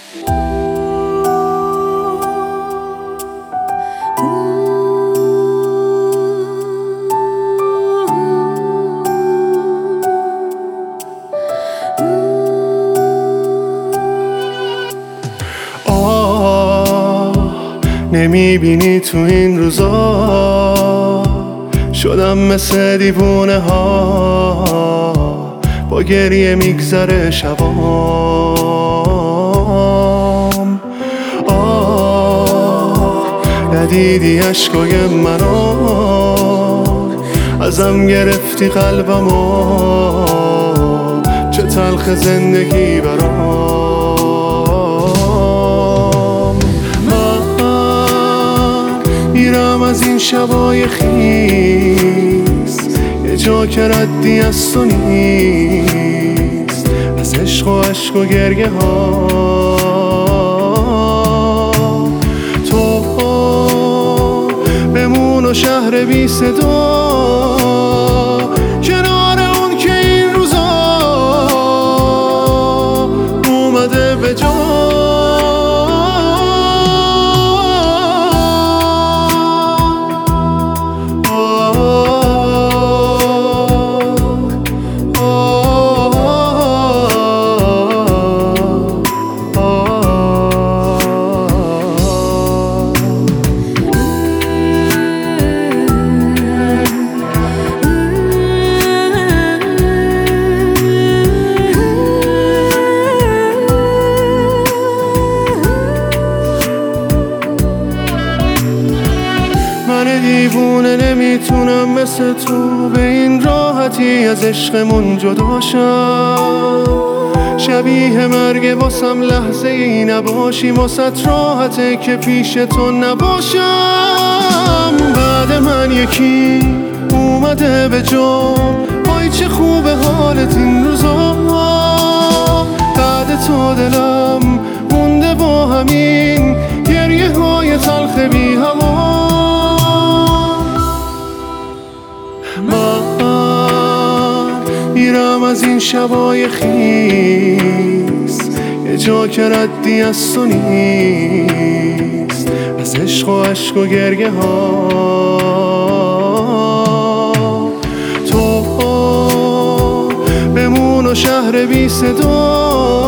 نمیبینی تو این روزا شدم مثل دیوونه ها، با گریه میگذره شبام. ندیدی عشقای منو، ازم گرفتی قلبمو، چه تلخ زندگی برام. میرم از این شبای خیس، یه جا که ردی از تو نیست، از عشق و عشق و گریه ها. تو بمون و شهر بی صدا، کنار اون که این روزا اومده به جا. من دیوونه نمیتونم مثل تو به این راحتی از عشقمون جدا شم. شبیه مرگ واسم لحظه ای نباشی، واسط راحته که پیش تو نباشم. بعد من یکی اومده به جام، وای چه خوبه حالت این روزا. بعد تو دلم مونده با همین گریه های تلخ بی هوا. من میرم از این شبای خیس، یه جا که ردی از تو نیست، از عشق و عشق و گریه ها. تو بمون و شهر بی صدا،